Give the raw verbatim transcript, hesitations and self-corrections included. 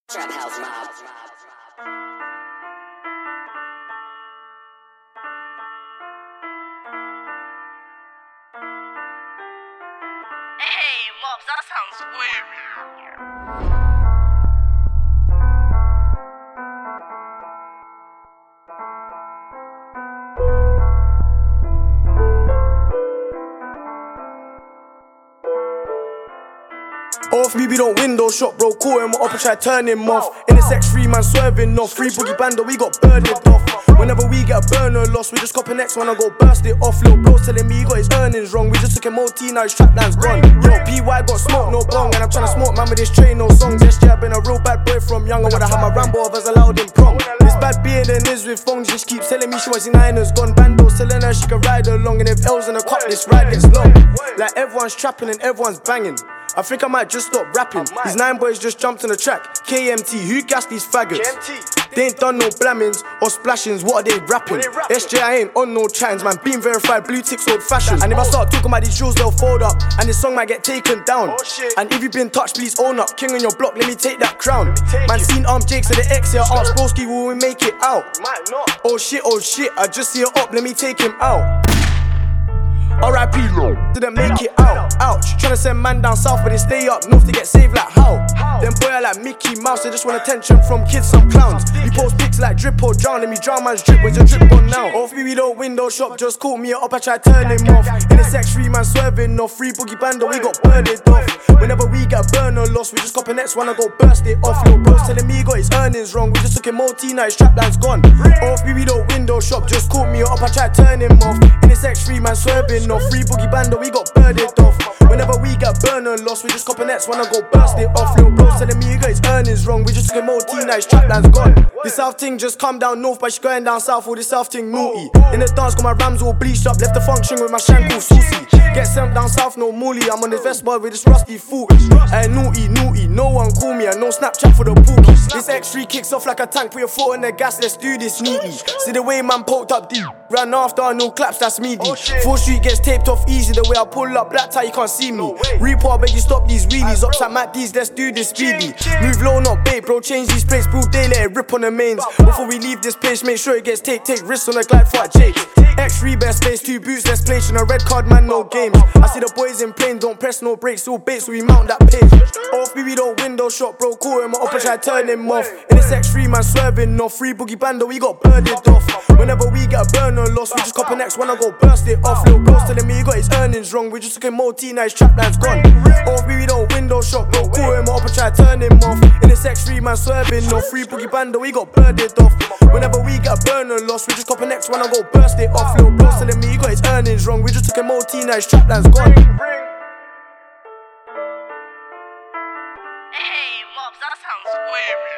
Trap House Mob. Hey, Mobs, that sounds weird. Off me, we don't window shop, bro. Caught him up and try turn him off. In the sex free man swerving off. Free boogie bando, we got burned off. Whenever we get a burner loss, we just cop a next one and go burst it off. Lil' bro telling me he got his earnings wrong. We just took him O T, now his trap line's gone. Yo, P Y got smoke, no bong. And I'm tryna smoke man with this train, no songs. Yes, yeah, I've been a real bad boy from young. I woulda had my Rambo if I was allowed in prom. This bad beer than is with phones. Just keeps telling me she wants the niners gone. Bando telling her she can ride along. And if L's in a cup, this ride gets long. Like everyone's trapping and everyone's banging. I think I might just stop rapping. These nine boys just jumped on the track. K M T, who gassed these faggots? They ain't done no blammings or splashings, what are they rapping? S J, I ain't on no chattings, man. Being verified, blue ticks, old fashioned. And if I start talking about these drills, they'll fold up. And this song might get taken down. And if you've been touched, please own up. King on your block, let me take that crown. Man, seen Arm Jakes at the X here. Ask Broski, will we make it out? Oh shit, oh shit, I just see it up, let me take him out. R I P didn't make it out, ouch. Tryna send man down south but they stay up north to get saved like how? Them boy are like Mickey Mouse, they just want attention from kids, some clowns. We post pics like drip or drown, and me drown man's drip, where's your drip gone now? Off me we don't window shop, just caught me up, I try turn him off. In the sex free man swerving off, free boogie bando, we got burned it off. Whenever we get a burner loss, we just cop a next one and go burst it off. Lil' bro's telling me he got his earnings wrong, we just took him O T, now his trap line's gone. Off me we don't window shop, just caught me up, I try turn him off. In the sex free man swerving off, free boogie bando, we got burned it off. Whenever we get burner loss, we just cop a next one and go burst it off. Lil' bro's telling me he got his earnings wrong, we just took him O T, now his trap line's gone. This south thing just come down north, but she going down south, all this south thing naughty. In the dance, got my rams all bleached up, left the function with my shank all saucy. Get sent down south, no moolie, I'm on this Vespa with this rusty foot. Hey, naughty, naughty, no one call me, and no Snapchat for the pookies. This X three kicks off like a tank, put your foot on the gas, let's do this neatly. See the way man poked up deep, ran after, no claps, that's meaty. Full street gets taped off easy, the way I pull up, black tie, you can't see me. Repo, I beg you stop these wheelies, upside Mac D's, let's do this speedy. Move low, not bait, bro, change these plates, bro, they let it rip on the mains. Before we leave this place, make sure it gets take, take risks on the glide, fuck Jake. X three best space, two boots, let's play, on a red card, man, no games. I see the boys in planes, don't press no brakes, all baits, so we mount that page. Off me, we don't window shop, bro, caught him up and try turn him off. In this X three man swerving off, free boogie bando, we got burned it off. Whenever we get a burner loss, we just cop a next one and go burst it off. Lil' bro's telling me he got his earnings wrong, we just took him O T, now his trap line's gone. Off me, we don't window shop, bro, caught him up and try turn him off. In this X three man swerving off, free boogie bando, we got burned it off. Whenever we get a burner loss, we just cop a next one and go burst it off. Lil' bro's telling me he got his earnings wrong, we just took him O T, now his trap line's gone. Hey, Mobs, that sounds weird.